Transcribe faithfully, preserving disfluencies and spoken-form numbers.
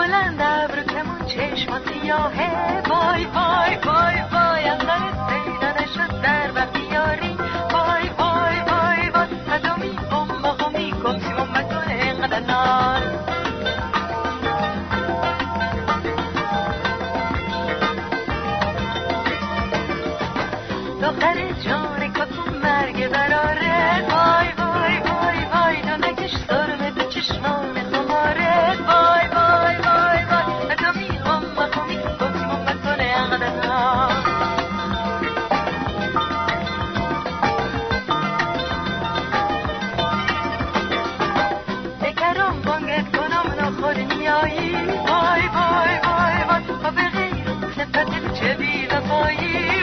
بلند ابرو کمون چشم سیاهه، وای وای وای وای از در پیدا نشد در وقتی یاری، وای وای وای وای قدمی هم همی کمسی ممتونه اینقدر نار. دختر جان کاکو مرگ براره، وای وای وای وای دانکش سرمه به چشمان خماره، وای وای وای وای اتمی هم مخمی کمسی ممتونه اینقدر نار. بکرم بانگت کنم نخور نیایی، وای وای وای وای و به غیر صفتت چه بی وفایی،